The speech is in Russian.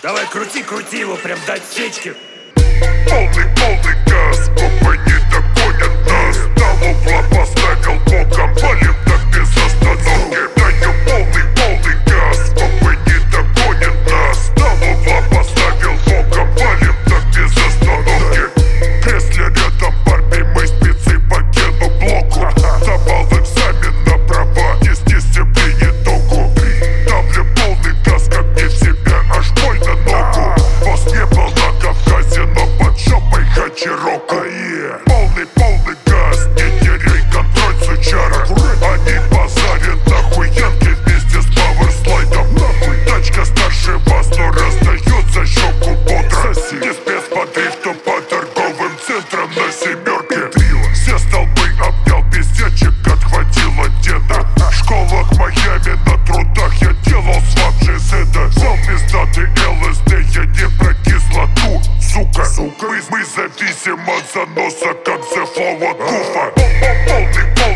Давай крути, крути его, прям до отсечки. Полный газ, копы не догонят нас. Там угла поставил боком, валим так без остановки. Даю полный газ, копы не догонят нас. Там угла поставил боком, валим так без остановки. В кресле рядом Барби, мы спецы по геноблоку. Сдавал экзамен на права, не с дисциплине току. Давлю полный газ, как не в себя, аж больно ногу. Босс не был на Кавказе, но под жопой Хачироку. Полный газ, не теряй контроль, сучара. Они базарят охуенки вместе с пауэрслайдом. Тачка старше вас, но раздается щеку бодро. Не спец по дрифту по торговым центрам на семерке. Все столбы обнял, пиздячек отхватила деда. В школах Майами на трудах я делал свап жизеда. Взял пиздатый ЛСД, я не про кислоту, сука. Мы зависим от заноса, как The Flow от Гуфа. Полный